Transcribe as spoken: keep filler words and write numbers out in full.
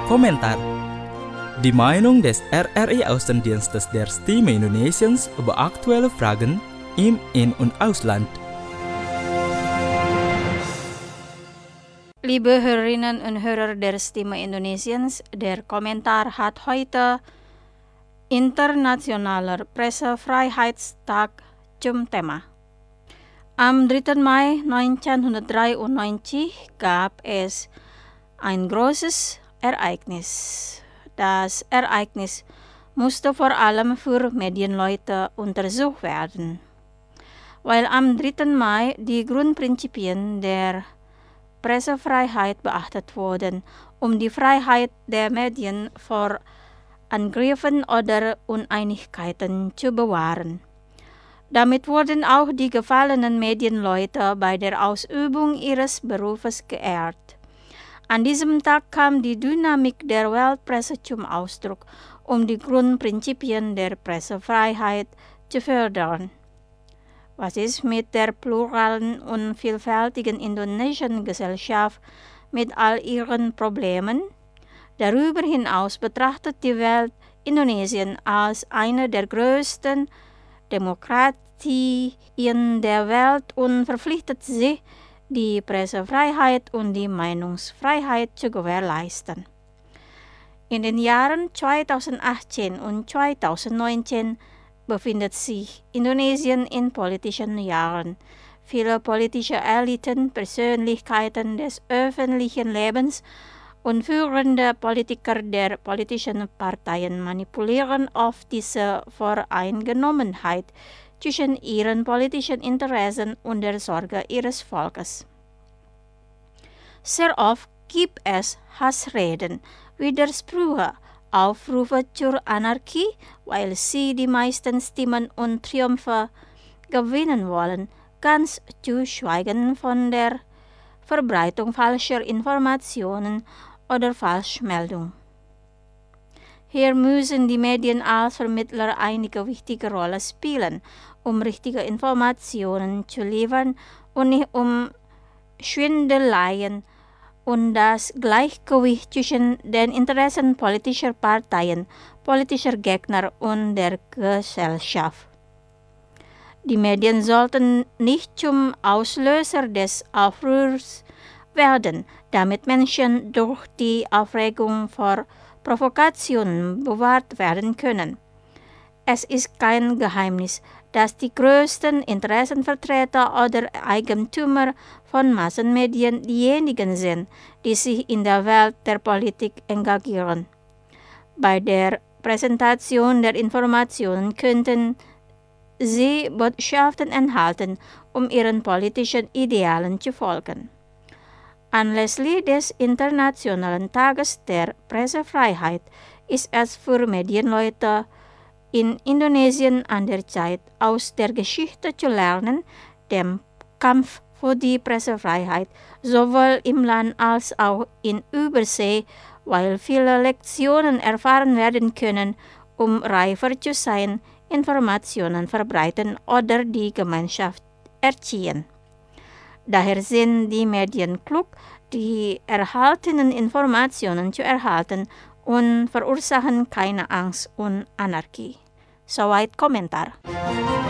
Kommentar. Die Meinung des R R I Außendienstes der Stimme Indonesiens über aktuelle Fragen im In- und Ausland. Liebe Hörerinnen und Hörer der Stimme Indonesiens, der Kommentar hat heute Internationaler Pressefreiheitstag zum Thema. Am dritten Mai neunzehnhundertdreiundneunzig gab es ein großes Ereignis. Das Ereignis musste vor allem für Medienleute untersucht werden, weil am dritten Mai die Grundprinzipien der Pressefreiheit beachtet wurden, um die Freiheit der Medien vor Angriffen oder Uneinigkeiten zu bewahren. Damit wurden auch die gefallenen Medienleute bei der Ausübung ihres Berufes geehrt. An diesem Tag kam die Dynamik der Weltpresse zum Ausdruck, um die Grundprinzipien der Pressefreiheit zu fördern. Was ist mit der pluralen und vielfältigen indonesischen Gesellschaft mit all ihren Problemen? Darüber hinaus betrachtet die Welt Indonesien als eine der größten Demokratien der Welt und verpflichtet sich, die Pressefreiheit und die Meinungsfreiheit zu gewährleisten. In den Jahren zweitausendachtzehn und zweitausendneunzehn befindet sich Indonesien in politischen Jahren. Viele politische Eliten, Persönlichkeiten des öffentlichen Lebens und führende Politiker der politischen Parteien manipulieren oft diese Voreingenommenheit zwischen ihren politischen Interessen und der Sorge ihres Volkes. Sehr oft gibt es Hassreden, Widersprüche, Aufrufe zur Anarchie, weil sie die meisten Stimmen und Triumphe gewinnen wollen, ganz zu schweigen von der Verbreitung falscher Informationen oder Falschmeldungen. Hier müssen die Medien als Vermittler eine wichtige Rolle spielen, um richtige Informationen zu liefern und nicht um Schwindeleien und das Gleichgewicht zwischen den Interessen politischer Parteien, politischer Gegner und der Gesellschaft. Die Medien sollten nicht zum Auslöser des Aufruhrs werden, damit Menschen durch die Aufregung vor Provokationen bewahrt werden können. Es ist kein Geheimnis, dass die größten Interessenvertreter oder Eigentümer von Massenmedien diejenigen sind, die sich in der Welt der Politik engagieren. Bei der Präsentation der Informationen könnten sie Botschaften enthalten, um ihren politischen Idealen zu folgen. Anlässlich des Internationalen Tages der Pressefreiheit ist es für Medienleute in Indonesien an der Zeit, aus der Geschichte zu lernen, dem Kampf für die Pressefreiheit, sowohl im Land als auch in Übersee, weil viele Lektionen erfahren werden können, um reifer zu sein, Informationen verbreiten oder die Gemeinschaft erziehen. Daher sind die Medien klug, die erhaltenen Informationen zu erhalten und verursachen keine Angst und Anarchie. Soweit Kommentar.